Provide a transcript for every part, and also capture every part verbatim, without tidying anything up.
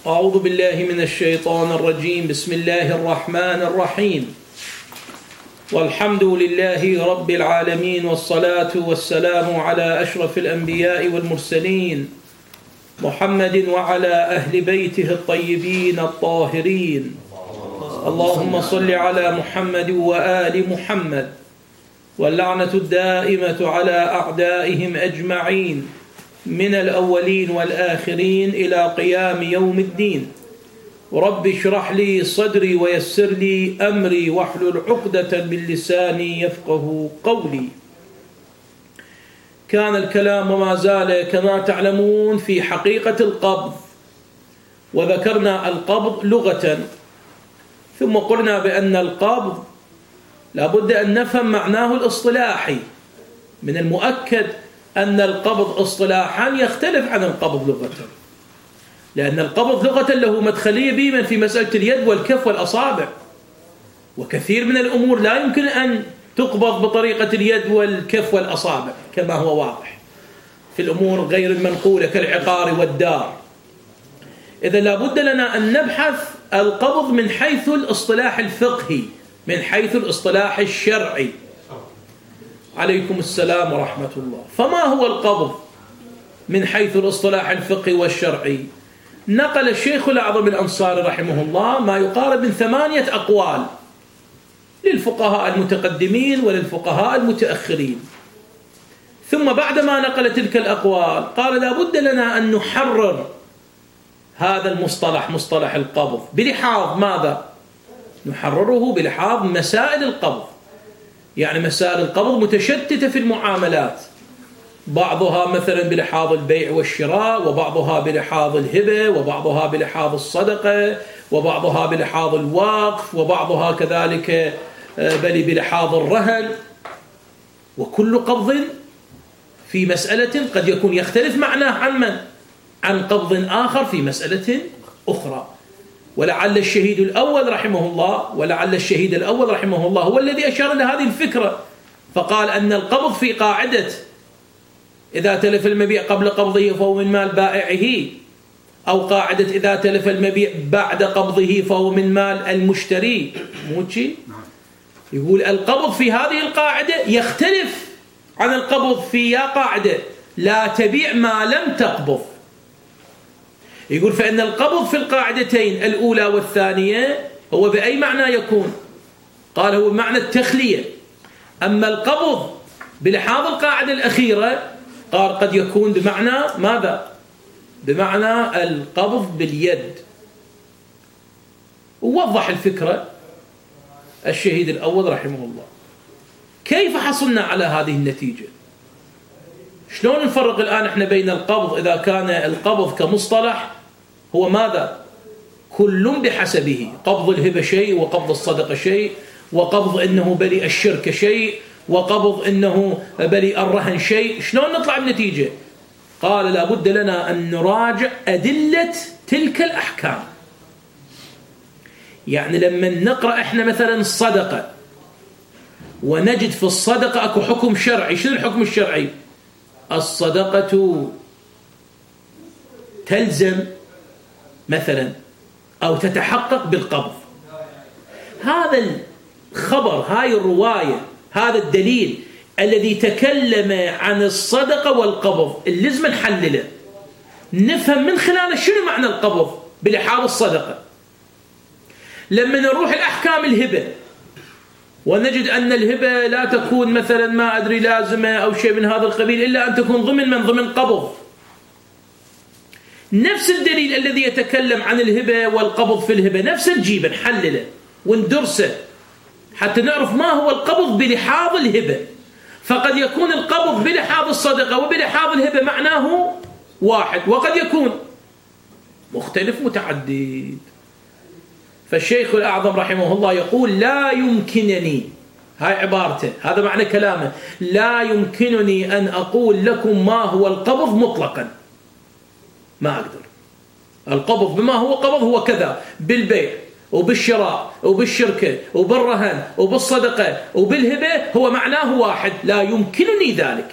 أعوذ بالله من الشيطان الرجيم. بسم الله الرحمن الرحيم. والحمد لله رب العالمين، والصلاة والسلام على أشرف الأنبياء والمرسلين محمد وعلى أهل بيته الطيبين الطاهرين. اللهم صل على محمد وآل محمد، واللعنة الدائمة على أعدائهم أجمعين من الأولين والآخرين إلى قيام يوم الدين. رب اشرح لي صدري ويسر لي أمري واحلل عقدة من لساني يفقه قولي. كان الكلام وما زال كما تعلمون في حقيقة القبض، وذكرنا القبض لغة، ثم قلنا بأن القبض لابد أن نفهم معناه الاصطلاحي. من المؤكد أن القبض اصطلاحا يختلف عن القبض لغة، لأن القبض لغة له مدخلية بيمن في مسألة اليد والكف والأصابع، وكثير من الأمور لا يمكن أن تقبض بطريقة اليد والكف والأصابع كما هو واضح في الأمور غير المنقولة كالعقار والدار. إذا لابد لنا أن نبحث القبض من حيث الاصطلاح الفقهي، من حيث الاصطلاح الشرعي. عليكم السلام ورحمة الله. فما هو القبض من حيث الاصطلاح الفقهي والشرعي؟ نقل الشيخ الأعظم الأنصاري رحمه الله ما يقارب من ثمانية أقوال للفقهاء المتقدمين وللفقهاء المتأخرين. ثم بعدما نقل تلك الأقوال قال لا بد لنا أن نحرر هذا المصطلح، مصطلح القبض، بلحاظ ماذا؟ نحرره بلحاظ مسائل القبض. يعني مسائل القبض متشتتة في المعاملات، بعضها مثلا بلحاظ البيع والشراء، وبعضها بلحاظ الهبة، وبعضها بلحاظ الصدقة، وبعضها بلحاظ الوقف، وبعضها كذلك بل بلحاظ الرهن. وكل قبض في مسألة قد يكون يختلف معناه عن من؟ عن قبض آخر في مسألة أخرى. ولعل الشهيد الأول رحمه الله ولعل الشهيد الأول رحمه الله هو الذي أشار إلى هذه الفكرة، فقال أن القبض في قاعدة إذا تلف المبيع قبل قبضه فهو من مال بائعه، أو قاعدة إذا تلف المبيع بعد قبضه فهو من مال المشتري. موشي يقول القبض في هذه القاعدة يختلف عن القبض في يا قاعدة لا تبيع ما لم تقبض. يقول فإن القبض في القاعدتين الأولى والثانية هو بأي معنى يكون؟ قال هو معنى التخلية. أما القبض بلحاظ القاعدة الأخيرة قال قد يكون بمعنى ماذا؟ بمعنى القبض باليد. ووضح الفكرة الشهيد الأول رحمه الله. كيف حصلنا على هذه النتيجة؟ شلون نفرق الآن احنا بين القبض إذا كان القبض كمصطلح هو ماذا؟ كل بحسبه، قبض الهبة شيء، وقبض الصدقة شيء، وقبض إنه بلي الشركة شيء، وقبض إنه بلي الرهن شيء. شلون نطلع بنتيجة؟ قال لابد لنا أن نراجع أدلة تلك الأحكام. يعني لما نقرأ احنا مثلا الصدقة ونجد في الصدقة أكو حكم شرعي. شنو الحكم الشرعي؟ الصدقة تلزم مثلا أو تتحقق بالقبض. هذا الخبر، هاي الرواية، هذا الدليل الذي تكلم عن الصدقة والقبض اللي لازم نحلله، نفهم من خلاله شنو معنى القبض بلحاظ الصدقة. لما نروح الأحكام الهبة ونجد أن الهبة لا تكون مثلا ما أدري لازمة أو شيء من هذا القبيل إلا أن تكون ضمن من ضمن قبض. نفس الدليل الذي يتكلم عن الهبة والقبض في الهبة نفسه نجيبه نحلله وندرسه حتى نعرف ما هو القبض بلحاظ الهبة. فقد يكون القبض بلحاظ الصدقة وبلحاظ الهبة معناه واحد، وقد يكون مختلف متعدد. فالشيخ الأعظم رحمه الله يقول لا يمكنني، هاي عبارته، هذا معنى كلامه، لا يمكنني أن أقول لكم ما هو القبض مطلقا. ما أقدر. القبض بما هو قبض هو كذا، بالبيع وبالشراء وبالشركة وبالرهن وبالصدقة وبالهبة هو معناه واحد، لا يمكنني ذلك.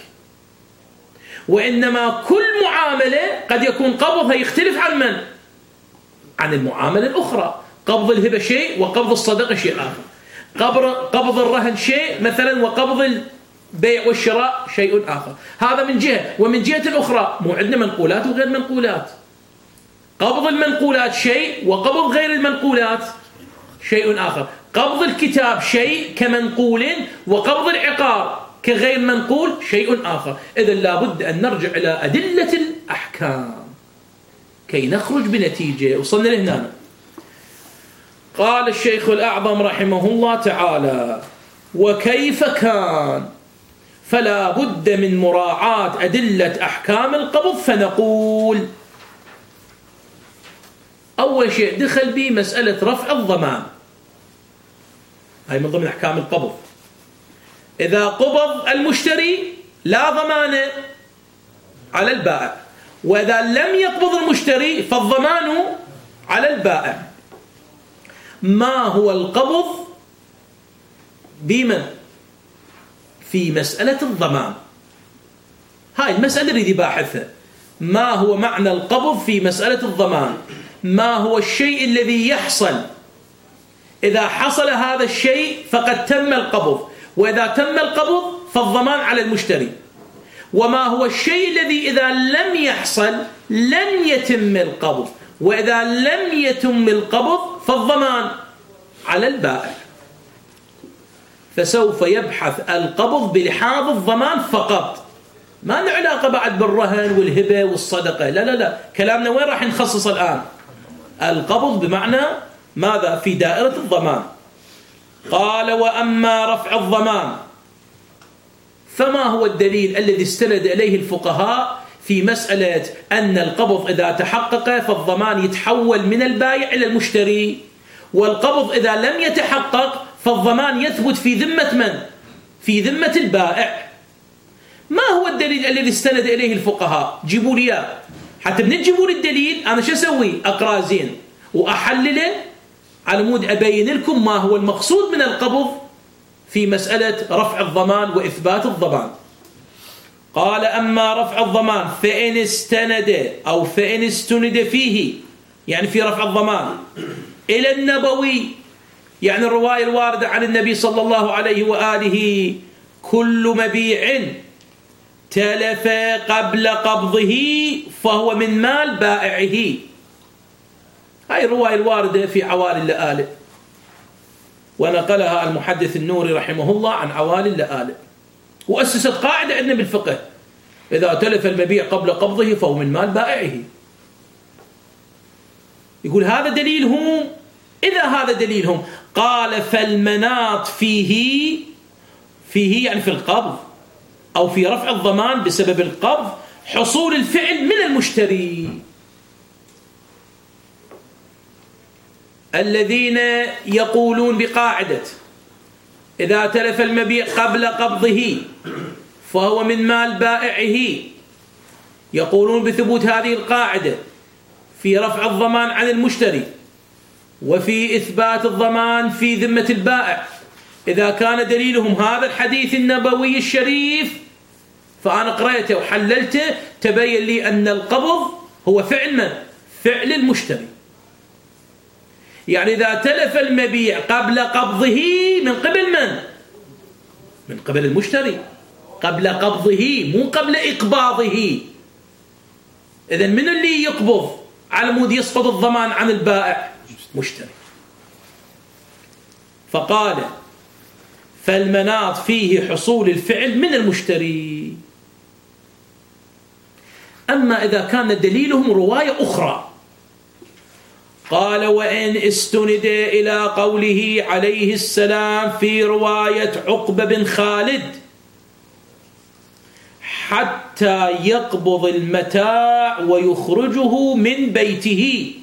وإنما كل معاملة قد يكون قبضها يختلف عن من؟ عن المعاملة الأخرى. قبض الهبة شيء وقبض الصدقة شيء آخر. قبض الرهن شيء مثلا وقبض البيع والشراء شيء آخر. هذا من جهة. ومن جهة أخرى مو عندنا منقولات وغير منقولات. قبض المنقولات شيء وقبض غير المنقولات شيء آخر. قبض الكتاب شيء كمنقول وقبض العقار كغير منقول شيء آخر. إذن لابد أن نرجع إلى أدلة الأحكام كي نخرج بنتيجة. وصلنا لهنا. قال الشيخ الأعظم رحمه الله تعالى: وكيف كان فلا بد من مراعاة أدلة أحكام القبض. فنقول أول شيء دخل به مسألة رفع الضمان، هاي من ضمن أحكام القبض. إذا قبض المشتري لا ضمان على البائع، وإذا لم يقبض المشتري فالضمان على البائع. ما هو القبض بمن؟ في مسألة الضمان. هاي المسألة اللي باحثها. ما هو معنى القبض في مسألة الضمان؟ ما هو الشيء الذي يحصل إذا حصل هذا الشيء فقد تم القبض، وإذا تم القبض فالضمان على المشتري. وما هو الشيء الذي إذا لم يحصل لن يتم القبض، وإذا لم يتم القبض فالضمان على البائع. فسوف يبحث القبض بلحاظ الضمان فقط، ما له علاقة بعد بالرهن والهبة والصدقة. لا لا لا، كلامنا وين راح نخصص الآن؟ القبض بمعنى ماذا؟ في دائرة الضمان. قال: وأما رفع الضمان فما هو الدليل الذي استند إليه الفقهاء في مسألة أن القبض إذا تحقق فالضمان يتحول من البائع إلى المشتري، والقبض إذا لم يتحقق فالضمان يثبت في ذمة من؟ في ذمة البائع. ما هو الدليل الذي استند إليه الفقهاء؟ جيبوا لي حتى من تجيبوا لي الدليل أنا شو أسوي؟ أقرأ زين وأحلله على مود أبين لكم ما هو المقصود من القبض في مسألة رفع الضمان وإثبات الضمان. قال: أما رفع الضمان فإن استند أو فإن استند فيه، يعني في رفع الضمان، إلى النبوي، يعني الرواية الواردة عن النبي صلى الله عليه وآله: كل مبيع تلف قبل قبضه فهو من مال بائعه. هاي الرواية الواردة في عوالي اللآلئ، ونقلها المحدث النوري رحمه الله عن عوالي اللآلئ، وأسست قاعدة عندنا بالفقه: إذا تلف المبيع قبل قبضه فهو من مال بائعه. يقول هذا دليلهم. إذا هذا دليلهم، قال: فالمناط فيه فيه يعني في القبض أو في رفع الضمان بسبب القبض حصول الفعل من المشتري. الذين يقولون بقاعدة إذا تلف المبيع قبل قبضه فهو من مال بائعه، يقولون بثبوت هذه القاعدة في رفع الضمان عن المشتري وفي إثبات الضمان في ذمة البائع. إذا كان دليلهم هذا الحديث النبوي الشريف فأنا قرأته وحللته، تبين لي أن القبض هو فعل من؟ فعل المشتري. يعني إذا تلف المبيع قبل قبضه من قبل من؟ من قبل المشتري، قبل قبضه مو قبل إقباضه. إذن من اللي يقبض على مود يسقط الضمان عن البائع؟ مشتري. فقال: فالمناط فيه حصول الفعل من المشتري. أما إذا كان دليلهم رواية أخرى، قال: وإن استند إلى قوله عليه السلام في رواية عقبة بن خالد: حتى يقبض المتاع ويخرجه من بيته.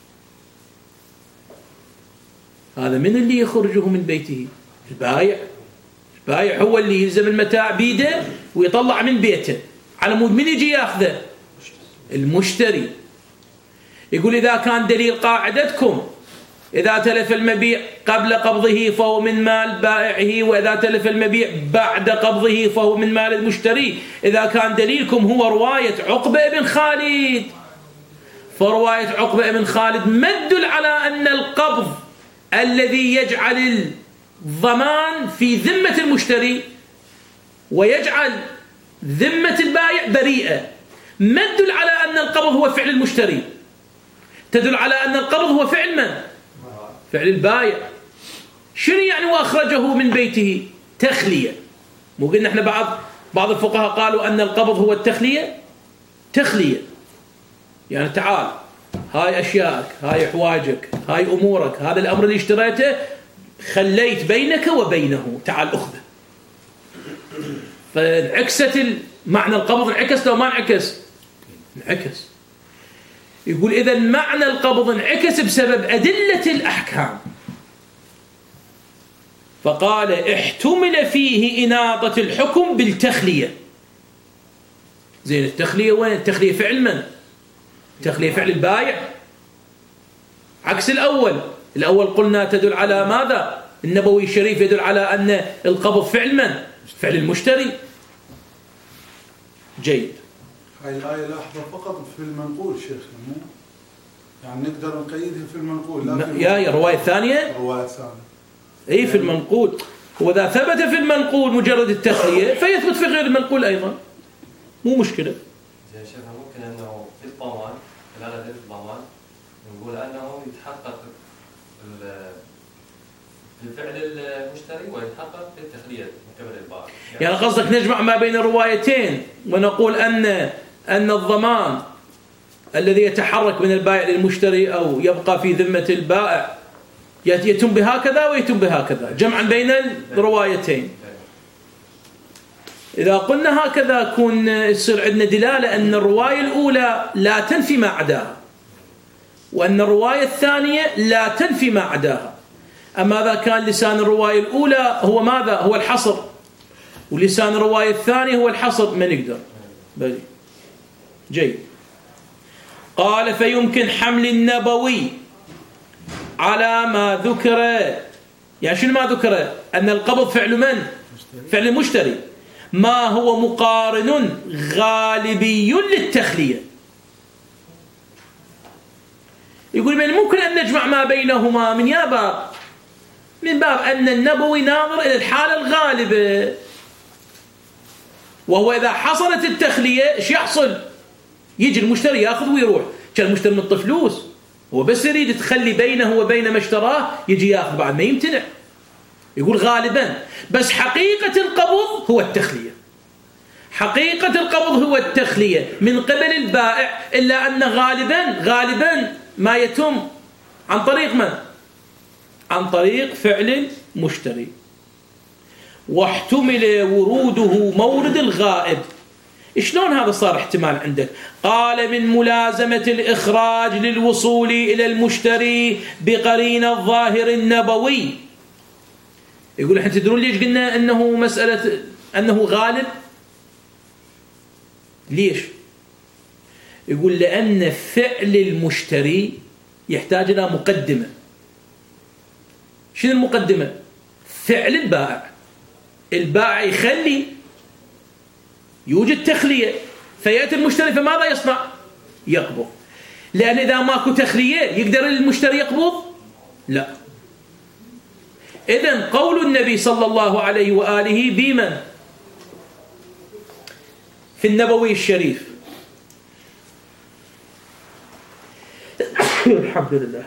هذا من اللي يخرجه من بيته؟ البايع. البايع هو اللي يلزم المتاع بيده ويطلع من بيته، على مود من يجي ياخذه؟ المشتري. يقول إذا كان دليل قاعدتكم إذا تلف المبيع قبل قبضه فهو من مال بائعه، وإذا تلف المبيع بعد قبضه فهو من مال المشتري، إذا كان دليلكم هو رواية عقبة بن خالد فرواية عقبة بن خالد ما تدل على أن القبض الذي يجعل الضمان في ذمة المشتري ويجعل ذمة البائع بريئة، ما تدل على أن القبض هو فعل المشتري، تدل على أن القبض هو فعل من؟ فعل البائع. شنو يعني وأخرجه من بيته؟ تخلية. مو قلنا احنا بعض بعض الفقهاء قالوا أن القبض هو التخلية؟ تخلية يعني تعال هاي أشيائك، هاي حواجك، هاي أمورك، هذا الأمر اللي اشتريته خليت بينك وبينه، تعال أخذه. فانعكست معنى القبض، انعكس لو ما انعكس؟ انعكس. يقول إذا معنى القبض انعكس بسبب أدلة الأحكام. فقال احتمل فيه إناضة الحكم بالتخلية. زين التخلية وين؟ التخلية فعل من؟ التخلية فعل البائع، عكس الأول. الأول قلنا تدل على ماذا؟ النبوي الشريف يدل على أن القبض فعل من؟ فعل المشتري. جيد. هاي الآية لاحظة فقط في المنقول شيخنا، مو يعني نقدر نقيدها في المنقول. لا في يا يا رواية ثانية. رواية ثانية. أي يعني في المنقول. وإذا ثبت في المنقول مجرد التخلية فيثبت في غير المنقول أيضا، مو مشكلة. زين شيخنا ممكن أنه في الضمان خلال أدلة الضمان نقول أنه يتحقق الفعل المشتري ويتحقق بالتخلية من قبل البائع. يعني, يعني قصدك نجمع ما بين الروايتين ونقول أن أن الضمان الذي يتحرك من البائع للمشتري أو يبقى في ذمة البائع يتم بهكذا ويتم بهكذا، جمعا بين الروايتين. إذا قلنا هكذا يكون يصير عندنا دلالة أن الرواية الأولى لا تنفي ما عداها، وأن الرواية الثانية لا تنفي ما عداها. أما إذا كان لسان الرواية الأولى هو ماذا؟ هو الحصر، ولسان الرواية الثانية هو الحصر، ما نقدر. بلي. جيد. قال فيمكن حمل النبوي على ما ذكر. يعني شنو ما ذكر؟ أن القبض فعل من؟ فعل المشتري، ما هو مقارن غالبي للتخلية. يقول من ممكن أن نجمع ما بينهما من يا باب من باب أن النبوي ناظر إلى الحالة الغالبة، وهو إذا حصلت التخلية إيش يحصل؟ يجي المشتري يأخذ ويروح. كان المشتري من فلوس، هو بس يريد تخلي بينه وبين ما اشتراه يجي يأخذ بعد ما يمتنع. يقول غالبا، بس حقيقة القبض هو التخلية. حقيقة القبض هو التخلية من قبل البائع، إلا أن غالبا غالبا ما يتم عن طريق من؟ عن طريق فعل مشتري. واحتمل وروده مورد الغائب. شلون هذا صار احتمال عندك؟ قال من ملازمة الإخراج للوصول إلى المشتري بقرين الظاهر النبوي. يقول احنا تدرون ليش قلنا أنه مسألة أنه غالب؟ ليش؟ يقول لأن فعل المشتري يحتاج إلى مقدمة. شنو المقدمة؟ فعل البائع. البائع يخلي، يوجد تخلية، فيأتي المشتري فماذا يصنع؟ يقبض. لأن إذا ماكو تخلية يقدر المشتري يقبض؟ لا. إذن قول النبي صلى الله عليه وآله بمن؟ في النبوي الشريف. الحمد لله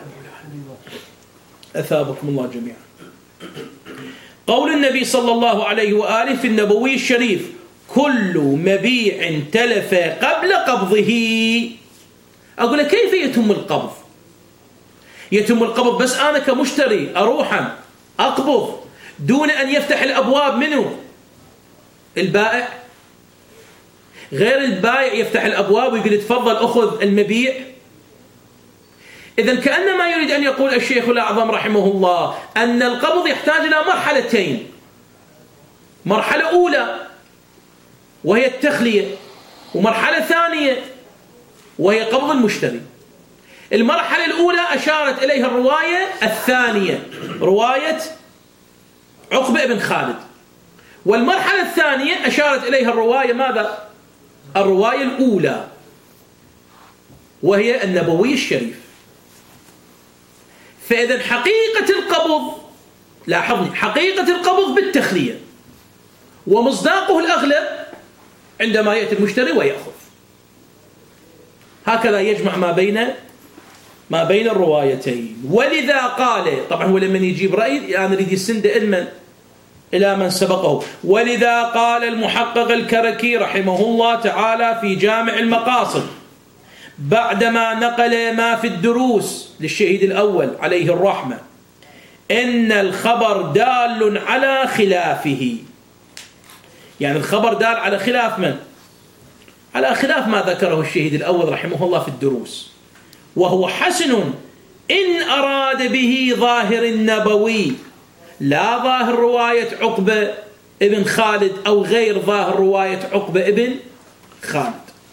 أثابكم الله جميعا. قول النبي صلى الله عليه وآله في النبوي الشريف: كل مبيع تلف قبل قبضه. أقول لك كيف يتم القبض؟ يتم القبض بس أنا كمشتري أروح أقبض دون أن يفتح الأبواب منه البائع. غير البائع يفتح الأبواب ويقول تفضل أخذ المبيع. إذن كأنما يريد أن يقول الشيخ الأعظم رحمه الله أن القبض يحتاج إلى مرحلتين. مرحلة أولى وهي التخلية، ومرحلة ثانية وهي قبض المشتري. المرحلة الأولى أشارت إليها الرواية الثانية، رواية عقبة بن خالد. والمرحلة الثانية أشارت إليها الرواية ماذا؟ الرواية الأولى. وهي النبوي الشريف. فإذا حقيقة القبض، لاحظني، حقيقة القبض بالتخلية، ومصداقه الأغلب عندما يأتي المشتري ويأخذ. هكذا يجمع ما بين ما بين الروايتين. ولذا قال، طبعا هو لما يجيب رأي يعني يريد يسند إلى إلى من سبقه. ولذا قال المحقق الكركي رحمه الله تعالى في جامع المقاصد بعدما نقل ما في الدروس للشهيد الأول عليه الرحمة: إن الخبر دال على خلافه. يعني الخبر دال على خلاف من؟ على خلاف ما ذكره الشهيد الأول رحمه الله في الدروس، وهو حسن إن أراد به ظاهر النبوي، لا ظاهر رواية عقبة ابن خالد أو غير ظاهر رواية عقبة ابن خالد.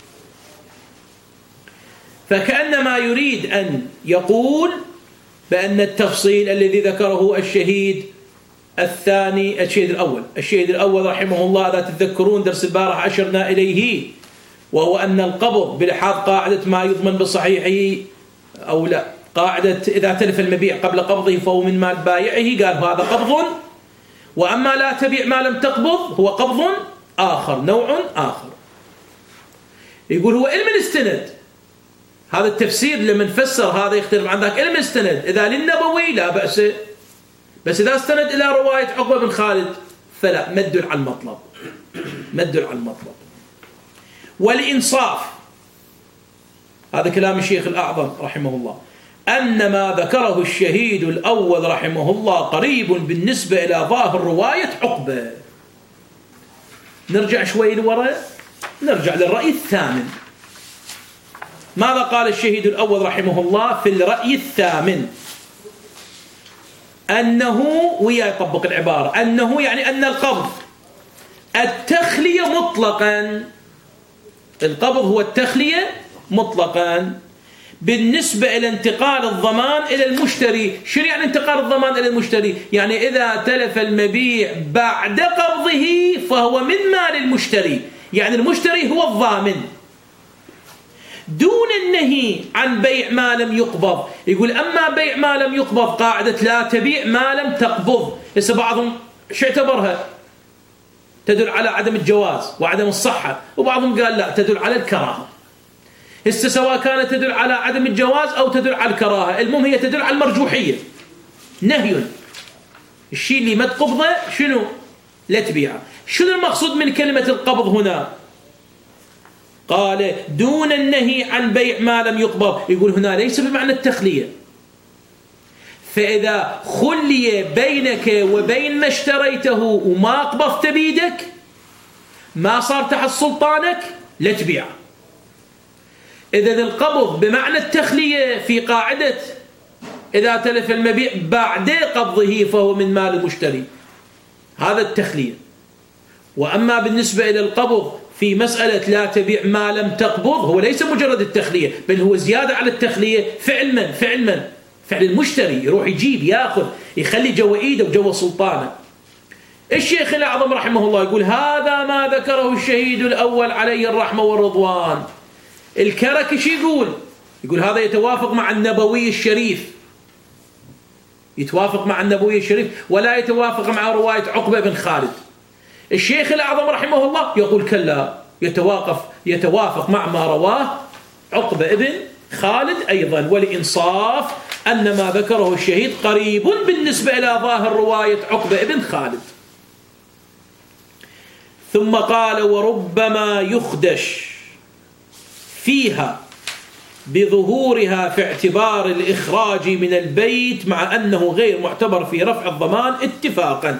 فكأنما يريد أن يقول بأن التفصيل الذي ذكره الشهيد الثاني الشهيد الأول الشهيد الأول رحمه الله، إذا تتذكرون درس البارح أشرنا إليه، وهو أن القبض بلحاظ قاعدة ما يضمن بصحيحه أو لا، قاعدة إذا تلف المبيع قبل قبضه فهو من مال بائعه، قال هذا قبض، وأما لا تبيع ما لم تقبض هو قبض آخر، نوع آخر. يقول هو علم الاستند، هذا التفسير لمن فسر هذا يختلف عن ذاك. علم الاستند إذا للنبوي لا بأس، بس إذا استند إلى رواية عقبة بن خالد فلا، مد على المطلب، مد على المطلب. والإنصاف، هذا كلام الشيخ الأعظم رحمه الله، أن ما ذكره الشهيد الأول رحمه الله قريب بالنسبة إلى ظاهر رواية عقبة. نرجع شوي لوراء، نرجع للرأي الثامن. ماذا قال الشهيد الأول رحمه الله في الرأي الثامن؟ أنه، ويا يطبق العبارة، أنه يعني أن القبض التخلية مطلقا، القبض هو التخلية مطلقا بالنسبة إلى انتقال الضمان إلى المشتري. شنو يعني انتقال الضمان إلى المشتري؟ يعني إذا تلف المبيع بعد قبضه فهو من مال المشتري، يعني المشتري هو الضامن، دون النهي عن بيع ما لم يقبض. يقول أما بيع ما لم يقبض قاعدة لا تبيع ما لم تقبض، هسه بعضهم شو اعتبرها؟ تدل على عدم الجواز وعدم الصحة، وبعضهم قال لا تدل على الكراهة. هسه سواء كانت تدل على عدم الجواز أو تدل على الكراهة، المهم هي تدل على المرجوحية، نهي. الشيء اللي ما تقبضه شنو؟ لا تبيعه. شنو المقصود من كلمة القبض هنا؟ قال دون النهي عن بيع ما لم يقبض. يقول هنا ليس بمعنى التخلية، فإذا خلي بينك وبين ما اشتريته وما قبضت بيدك، ما صار تحت سلطانك، لا تبيعه. إذا القبض بمعنى التخلية في قاعدة إذا تلف المبيع بعد قبضه فهو من مال المشتري، هذا التخلية. وأما بالنسبة إلى القبض في مسألة لا تبيع ما لم تقبض، هو ليس مجرد التخلية، بل هو زيادة على التخلية، فعل من؟ فعل من؟ فعل المشتري، يروح يجيب ياخذ يخلي جوا ايده وجوا سلطانه. الشيخ الأعظم رحمه الله يقول هذا ما ذكره الشهيد الأول عليه الرحمة والرضوان. الكركي شو يقول؟ يقول هذا يتوافق مع النبوي الشريف، يتوافق مع النبوي الشريف ولا يتوافق مع رواية عقبة بن خالد. الشيخ الأعظم رحمه الله يقول كلا، يتوافق يتوافق مع ما رواه عقبة بن خالد أيضا. والإنصاف أن ما ذكره الشهيد قريب بالنسبة إلى ظاهر رواية عقبة بن خالد. ثم قال وربما يخدش فيها بظهورها في اعتبار الإخراج من البيت مع أنه غير معتبر في رفع الضمان اتفاقا.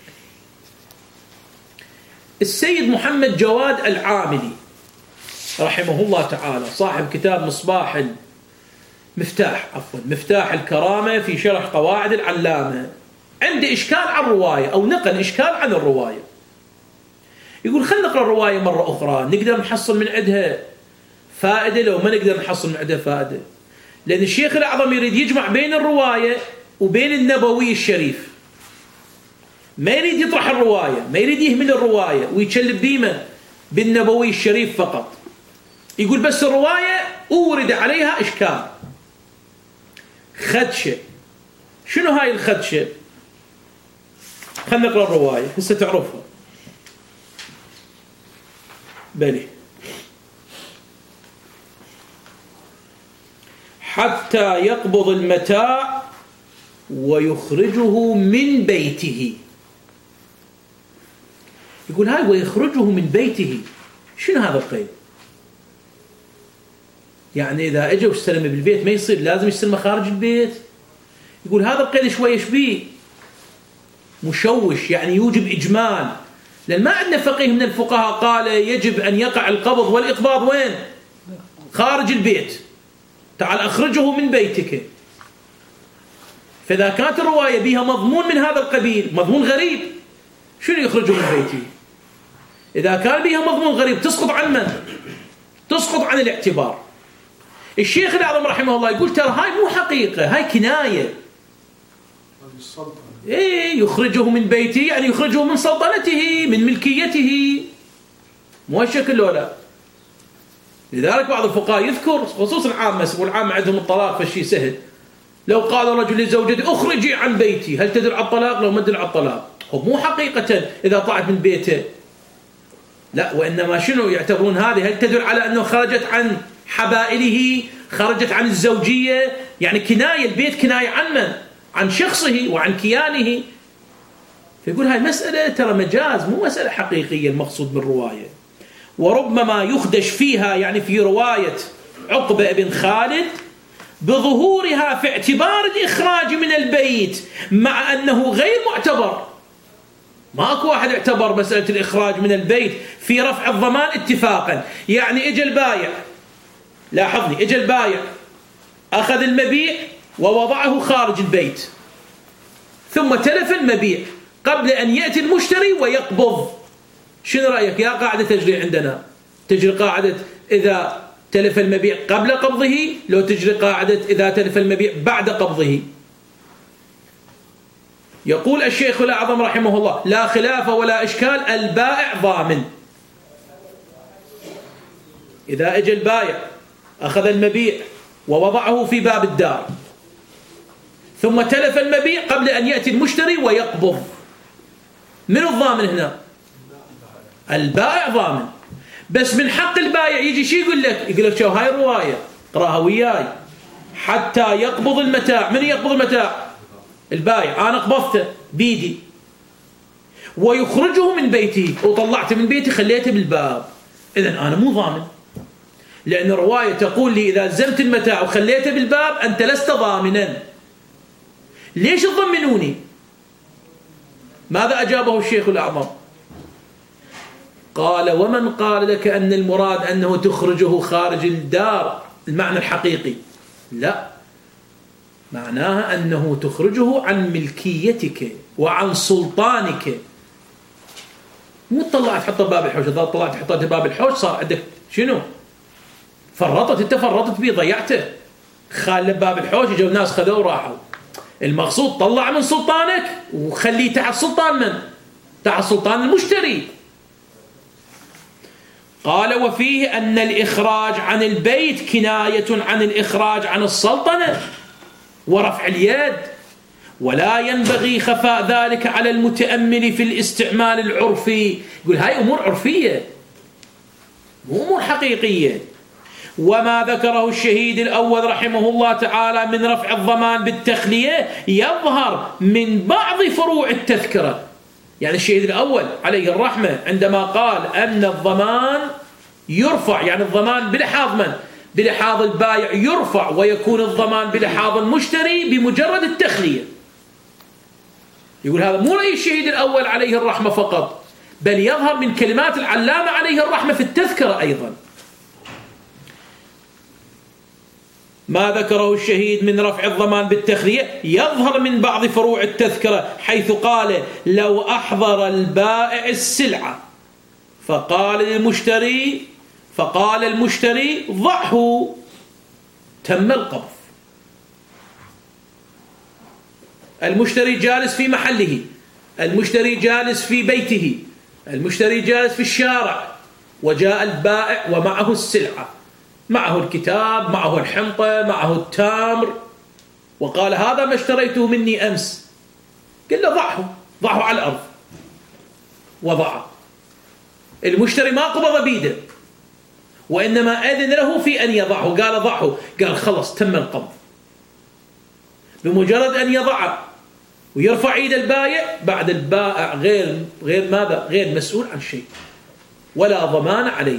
السيد محمد جواد العاملي رحمه الله تعالى صاحب كتاب مصباح مفتاح عفوا مفتاح الكرامة في شرح قواعد العلامة، عنده إشكال عن الرواية أو نقل إشكال عن الرواية. يقول خلنا نقرأ الرواية مرة أخرى نقدر نحصل من عندها فائدة لو ما نقدر نحصل من عندها فائدة، لأن الشيخ الأعظم يريد يجمع بين الرواية وبين النبوي الشريف، ما يريد يطرح الرواية، ما يريد يهمل الرواية ويتشلب بيمة بالنبوي الشريف فقط. يقول بس الرواية أورد عليها إشكال. خدشة. شنو هاي الخدشة؟ خلنا نقرأ الرواية هسه تعرفها. بلي حتى يقبض المتاع ويخرجه من بيته. يقول هاي ويخرجه من بيته، شنو هذا القيد؟ يعني إذا اجى واستلم بالبيت ما يصير لازم يستلم خارج البيت؟ يقول هذا القيد شوي يشبيه مشوش، يعني يوجب إجمال، لأن ما عندنا فقيه من الفقهاء قال يجب أن يقع القبض والإقباض وين؟ خارج البيت. تعال أخرجه من بيتك. فإذا كانت الرواية بها مضمون من هذا القبيل، مضمون غريب، شنو يخرجه من بيته؟ إذا كان بها مضمون غريب تسقط عن من؟ تسقط عن الاعتبار. الشيخ الأعظم رحمه الله يقول ترى هاي مو حقيقة، هاي كناية. إيه يخرجه من بيته يعني يخرجه من سلطنته، من ملكيته، مو هالشكل ولا. لذلك بعض الفقهاء يذكر خصوصا العامة، والعامة عندهم الطلاق فالشيء سهل. لو قال الرجل لزوجته اخرجي عن بيتي، هل تدل على الطلاق؟ لو ما تدل على الطلاق. هو مو حقيقة إذا طلعت من بيته، لا، وإنما شنو يعتبرون هذه؟ هل تدل على أنه خرجت عن حبائله، خرجت عن الزوجية، يعني كناية، البيت كناية عن من؟ عن شخصه وعن كيانه. فيقول هاي مسألة ترى مجاز، مو مسألة حقيقية المقصود بالرواية. وربما يخدش فيها، يعني في رواية عقبة بن خالد، بظهورها في اعتبار الإخراج من البيت، مع أنه غير معتبر. ما أكو واحد اعتبر مسألة الإخراج من البيت في رفع الضمان اتفاقا. يعني إجا البايع، لاحظني، إجا البايع أخذ المبيع ووضعه خارج البيت، ثم تلف المبيع قبل أن يأتي المشتري ويقبض. شنو رأيك؟ يا قاعدة تجري عندنا، تجري قاعدة إذا تلف المبيع قبل قبضه، لو تجري قاعدة إذا تلف المبيع بعد قبضه. يقول الشيخ الأعظم رحمه الله لا خلاف ولا إشكال، البائع ضامن. إذا أجى البائع أخذ المبيع ووضعه في باب الدار، ثم تلف المبيع قبل أن يأتي المشتري ويقبض، من الضامن هنا؟ البائع ضامن. بس من حق البائع يجي شي يقول لك؟ يقول لك شو هاي الرواية اقراها وياي، حتى يقبض المتاع. من يقبض المتاع؟ البائع. أنا قبضته بيدي ويخرجه من بيتي، وطلعته من بيتي خليته بالباب، إذن أنا مو ضامن، لأن الرواية تقول لي إذا لزمت المتاع وخليته بالباب أنت لست ضامنا. ليش تضمنوني؟ ماذا أجابه الشيخ الأعظم؟ قال ومن قال لك أن المراد أنه تخرجه خارج الدار المعنى الحقيقي؟ لا، معناها أنه تخرجه عن ملكيتك وعن سلطانك. مو تطلع تحطه بباب الحوش، إذا طلعت تحطه بباب الحوش صار عندك شنو؟ فرطت، انت فرطت بيه، ضيعته. خال باب الحوش اجوا الناس خذوه وراحوا. المقصود طلع من سلطانك وخليه تحت سلطان من؟ تحت سلطان المشتري. قال وفيه أن الإخراج عن البيت كناية عن الإخراج عن السلطنة ورفع اليد، ولا ينبغي خفاء ذلك على المتأمل في الاستعمال العرفي. يقول هاي أمور عرفية مو أمور حقيقية. وما ذكره الشهيد الأول رحمه الله تعالى من رفع الضمان بالتخلية يظهر من بعض فروع التذكرة. يعني الشهيد الأول عليه الرحمة عندما قال أن الضمان يرفع، يعني الضمان بلحاظ من؟ بلحاظ البائع يرفع، ويكون الضمان بلحاظ المشتري بمجرد التخلية. يقول هذا مو رأي الشهيد الأول عليه الرحمة فقط، بل يظهر من كلمات العلامة عليه الرحمة في التذكرة أيضا. ما ذكره الشهيد من رفع الضمان بالتخلية يظهر من بعض فروع التذكرة، حيث قال لو أحضر البائع السلعة فقال للمشتري فقال المشتري ضعه، تم القبض. المشتري جالس في محله، المشتري جالس في بيته، المشتري جالس في الشارع، وجاء البائع ومعه السلعة معه الكتاب، معه الحنطة، معه التمر، وقال هذا ما اشتريته مني أمس. قال له ضعه، ضعه على الأرض، وضعه. المشتري ما قبض بيده، وإنما أذن له في أن يضعه، قال ضعه، قال خلص تم القبض. بمجرد أن يضعه ويرفع ايد البائع، بعد البائع غير غير ماذا؟ غير مسؤول عن شيء ولا ضمان عليه،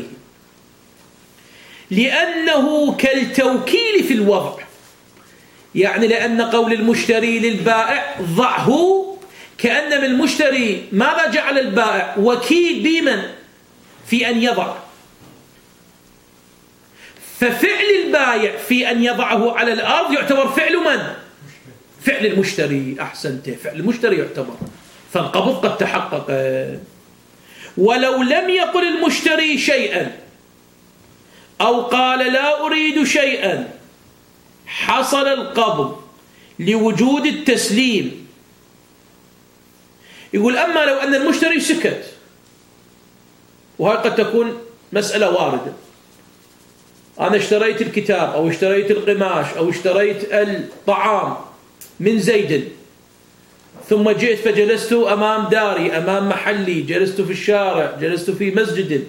لأنه كالتوكيل في الوضع. يعني لأن قول المشتري للبائع ضعه، كأن من المشتري ماذا جعل البائع؟ وكيل بمن؟ في أن يضع. ففعل البائع في أن يضعه على الأرض يعتبر فعل من؟ فعل المشتري. أحسنت، فعل المشتري يعتبر، فالقبض قد تحقق. ولو لم يقل المشتري شيئا أو قال لا أريد شيئا حصل القبض لوجود التسليم. يقول أما لو أن المشتري سكت، وهي قد تكون مسألة واردة، أنا اشتريت الكتاب أو اشتريت القماش أو اشتريت الطعام من زيد، ثم جئت فجلست أمام داري، أمام محلي، جلست في الشارع، جلست في مسجد،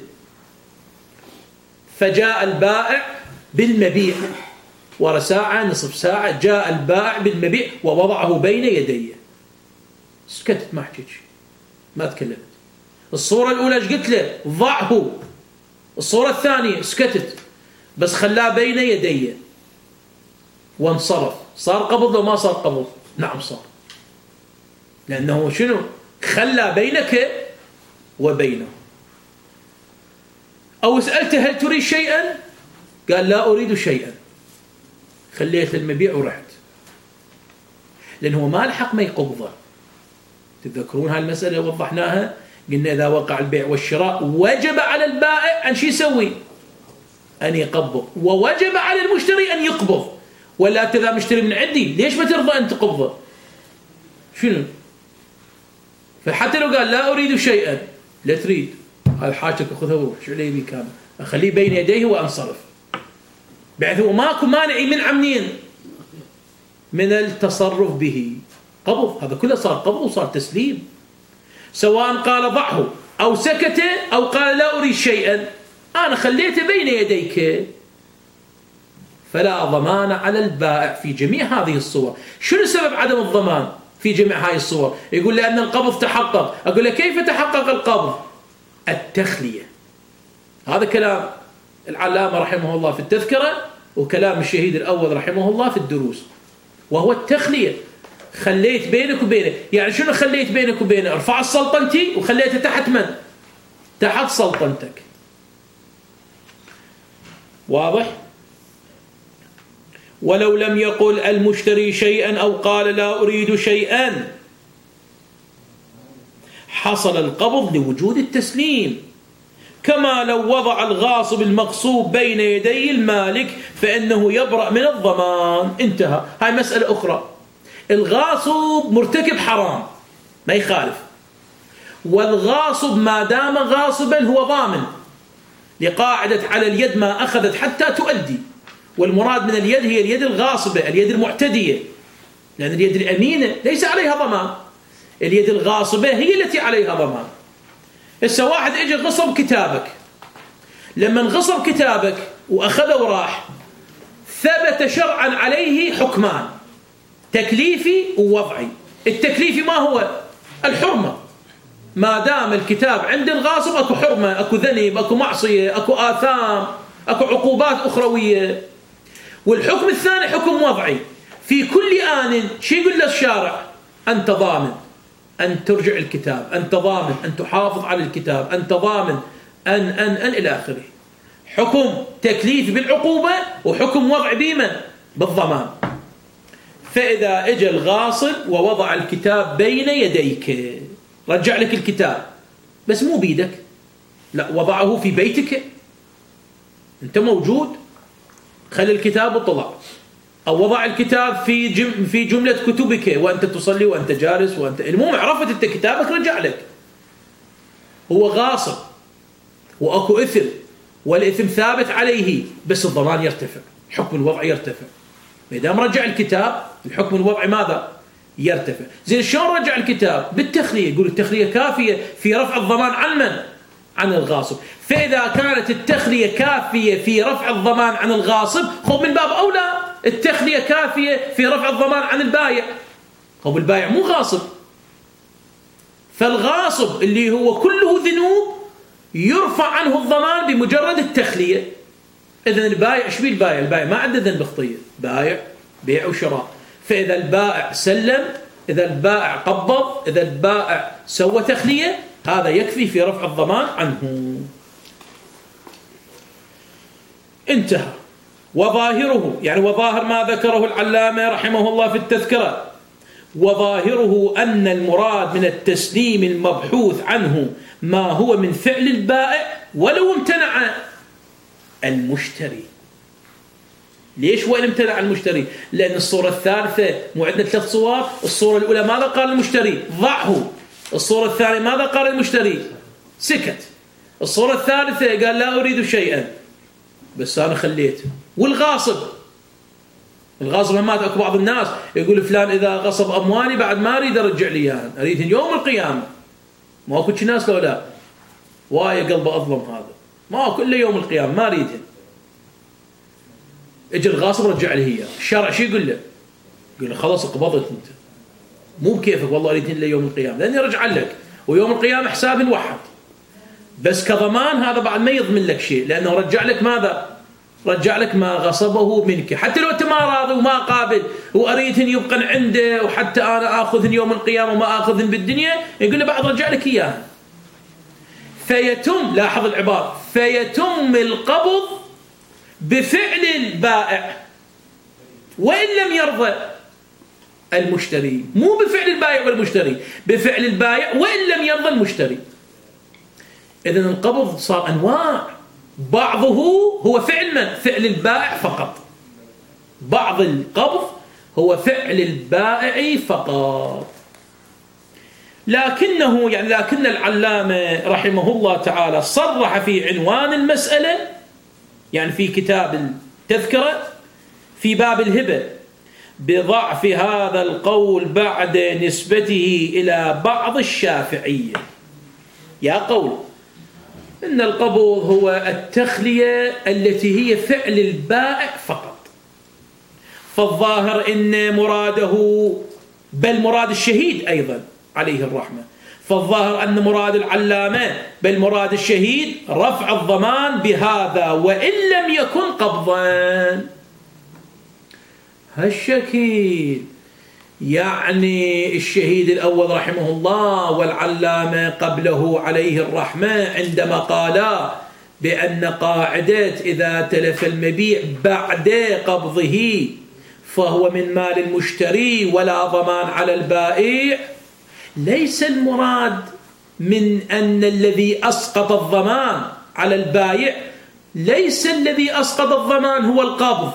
فجاء البائع بالمبيع، ورا ساعة نصف ساعة جاء البائع بالمبيع ووضعه بين يدي. سكتت، ما حكيت شيء، ما تكلمت. الصورة الأولى ايش قلت له؟ ضعه. الصورة الثانية سكتت، بس خلاه بين يدي وانصرف. صار قبض وما صار قبض؟ نعم صار، لأنه شنو؟ خلى بينك وبينه. أو سألته هل تريد شيئا؟ قال لا أريد شيئا، خليت المبيع ورحت، لأنه ما الحق ما يقبضه. تذكرون هاي المسألة وضحناها؟ قلنا إذا وقع البيع والشراء وجب على البائع أن شو يسوي؟ أن يقبض، ووجب على المشتري أن يقبض. ولا أنت إذا مشتري من عندي ليش ما ترضى أن تقبضه؟ شنو؟ فحتى لو قال لا أريد شيئا، لا تريد، هذا حاجتك أخذها وروح، شو عليه بي كامل، أخليه بين يديه وأنصرف، بحيث هو ماكو مانع يمنع منين؟ من التصرف به. قبض، هذا كله صار قبض وصار تسليم، سواء قال ضعه أو سكت أو قال لا أريد شيئا، أنا خليته بين يديك. فلا ضمان على البائع في جميع هذه الصور. شنو سبب عدم الضمان في جميع هذه الصور؟ يقول لأن القبض تحقق. أقول له كيف تحقق القبض؟ التخلية. هذا كلام العلامة رحمه الله في التذكرة، وكلام الشهيد الأول رحمه الله في الدروس، وهو التخلية. خليت بينك وبينه، يعني شنو خليت بينك وبينه؟ ارفع السلطنتي وخليته تحت من؟ تحت سلطنتك. واضح؟ ولو لم يقل المشتري شيئا أو قال لا أريد شيئا حصل القبض لوجود التسليم، كما لو وضع الغاصب المغصوب بين يدي المالك فإنه يبرأ من الضمان. انتهى. هاي مسألة أخرى. الغاصب مرتكب حرام ما يخالف، والغاصب ما دام غاصبا هو ضامن، لقاعدة على اليد ما أخذت حتى تؤدي، والمراد من اليد هي اليد الغاصبة، اليد المعتدية، لأن اليد الأمينة ليس عليها ضمان، اليد الغاصبة هي التي عليها ضمان. هسه واحد اجى غصب كتابك، لما غصب كتابك وأخذه وراح، ثبت شرعا عليه حكمان، تكليفي ووضعي. التكليفي ما هو؟ الحرمة، ما دام الكتاب عند الغاصب اكو حرمة، اكو ذنب، اكو معصية، اكو آثام، اكو عقوبات أخروية. والحكم الثاني حكم وضعي، في كل آن شو يقول له الشارع؟ أنت ضامن أن ترجع الكتاب، أنت ضامن أن تحافظ على الكتاب، أنت ضامن أن أن أن إلى آخره. حكم تكليف بالعقوبة وحكم وضع بمن؟ بالضمان. فإذا اجى الغاصب ووضع الكتاب بين يديك، رجع لك الكتاب بس مو بيدك، لا، وضعه في بيتك، أنت موجود، خلي الكتاب وطلع، أو وضع الكتاب في جم في جملة كتبك وأنت تصلي وأنت جالس وأنت المهم عرفت أنت كتابك، رجع لك. هو غاصب وأكو إثم، والإثم ثابت عليه، بس الضمان يرتفع، حكم الوضع يرتفع. ما دام رجع الكتاب الحكم الوضعي ماذا؟ يرتفع. زين شلون رجع الكتاب؟ بالتخلية. يقول التخلية كافية في رفع الضمان عن من؟ عن الغاصب. فإذا كانت التخلية كافية في رفع الضمان عن الغاصب، خب من باب أولى التخلية كافية في رفع الضمان عن البايع. خب البايع مو غاصب، فالغاصب اللي هو كله ذنوب يرفع عنه الضمان بمجرد التخلية. إذن البايع ايش بيه؟ البايع البايع ما عنده ذنب خطية، بايع بيع وشراء. فإذا البائع سلم، إذا البائع قبض، إذا البائع سوى تخلية، هذا يكفي في رفع الضمان عنه. انتهى. وظاهره، يعني وظاهر ما ذكره العلامة رحمه الله في التذكرة، وظاهره أن المراد من التسليم المبحوث عنه ما هو من فعل البائع ولو امتنع المشتري. ليش وإن امتنع المشتري؟ لأن الصورة الثالثة مو عندنا ثلاث صور. الصورة الأولى ماذا قال المشتري؟ ضعه. الصورة الثانية ماذا قال المشتري؟ سكت. الصورة الثالثة قال لا أريد شيئا بس أنا خليته. والغاصب، الغاصب مات. أكو بعض الناس يقول فلان إذا غصب أموالي بعد ما أريد أرجع لي إياها، أريد يوم القيامة. ما أكو ناس لو لا وايا قلبه أظلم هذا، ما أكو إلا يوم القيامة ما أريدها. اجى الغاصب رجع له هي. الشرع شو يقول له؟ يقول له خلاص قبضت انت، مو بكيفك والله اريد الا يوم القيامه، لاني رجع لك ويوم القيامه حساب نوحد. بس كضمان هذا بعد ما يضمن لك شيء، لانه رجع لك ماذا؟ رجع لك ما غصبه منك. حتى لو انت ما راضي وما قابل واريدهن يبقى عنده وحتى انا اخذهن يوم القيامه وما اخذهن بالدنيا، يقول له بعد رجع لك اياها. فيتم، لاحظ العباره، فيتم القبض بفعل البائع وإن لم يرضى المشتري. مو بفعل البائع والمشتري، بفعل البائع وإن لم يرضى المشتري. إذن القبض صار أنواع، بعضه هو فعل من؟ فعل البائع فقط. بعض القبض هو فعل البائع فقط. لكنه يعني لكن العلامة رحمه الله تعالى صرح في عنوان المسألة، يعني في كتاب التذكرة في باب الهبة، بضعف هذا القول بعد نسبته إلى بعض الشافعية. يا قول إن القبض هو التخلية التي هي فعل البائع فقط، فالظاهر إن مراده، بل مراد الشهيد أيضا عليه الرحمة، فالظاهر أن مراد العلامة بل مراد الشهيد رفع الضمان بهذا وإن لم يكن قبضا. هالشكل يعني الشهيد الأول رحمه الله والعلامة قبله عليه الرحمة عندما قالا بأن قاعدة إذا تلف المبيع بعد قبضه فهو من مال المشتري ولا ضمان على البائع، ليس المراد من أن الذي أسقط الضمان على البائع، ليس الذي أسقط الضمان هو القبض،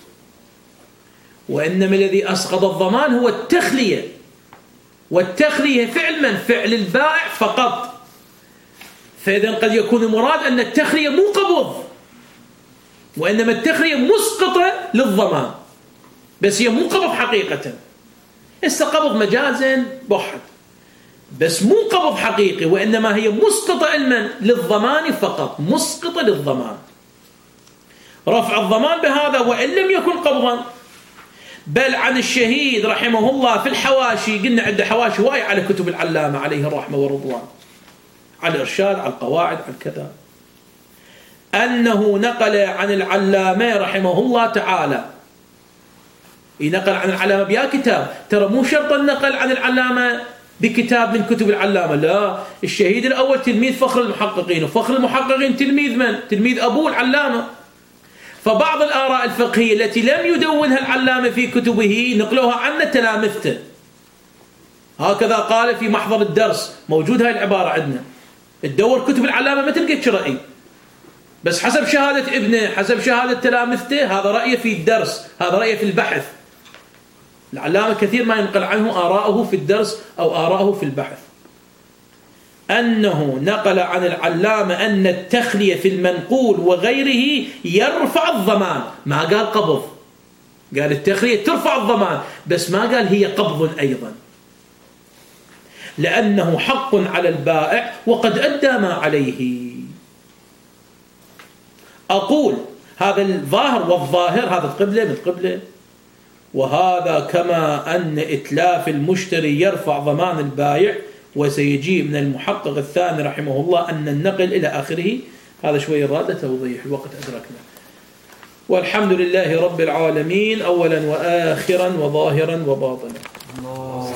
وإنما الذي أسقط الضمان هو التخلية، والتخلية فعل من؟ فعل البائع فقط. فإذا قد يكون المراد أن التخلية مو قبض، وإنما التخلية مسقطة للضمان، بس هي مو قبض حقيقة. إسا قبض مجازا بوحد، بس مو قبض حقيقي، وإنما هي مسقطة علما للضمان فقط، مسقطة للضمان. رفع الضمان بهذا وإن لم يكن قبضا. بل عن الشهيد رحمه الله في الحواشي، قلنا عنده حواشي واي على كتب العلامة عليه الرحمة والرضوان، على الإرشاد، على القواعد، على كذا، أنه نقل عن العلامة رحمه الله تعالى، ينقل عن العلامة بيا كتاب، ترى مو شرط النقل عن العلامة بكتاب من كتب العلامة، لا، الشهيد الأول تلميذ فخر المحققين، وفخر المحققين تلميذ من؟ تلميذ أبوه العلامة. فبعض الآراء الفقهية التي لم يدونها العلامة في كتبه نقلوها عن تلامذته، هكذا قال في محضر الدرس، موجود هاي العبارة عندنا، تدور كتب العلامة ما تلقى رأي، بس حسب شهادة ابنه، حسب شهادة تلامذته، هذا رأيه في الدرس، هذا رأيه في البحث. العلامة كثير ما ينقل عنه آراءه في الدرس أو آراءه في البحث. أنه نقل عن العلامة أن التخلية في المنقول وغيره يرفع الضمان. ما قال قبض، قال التخلية ترفع الضمان، بس ما قال هي قبض أيضا، لأنه حق على البائع وقد أدى ما عليه. أقول هذا الظاهر، والظاهر هذا القبلة من قبلة، وهذا كما أن إتلاف المشتري يرفع ضمان البائع، وسيجيء من المحقق الثاني رحمه الله أن النقل إلى آخره. هذا شوية رادة توضيح، الوقت أدركنا. والحمد لله رب العالمين، أولا وآخرا وظاهرا وباطنا.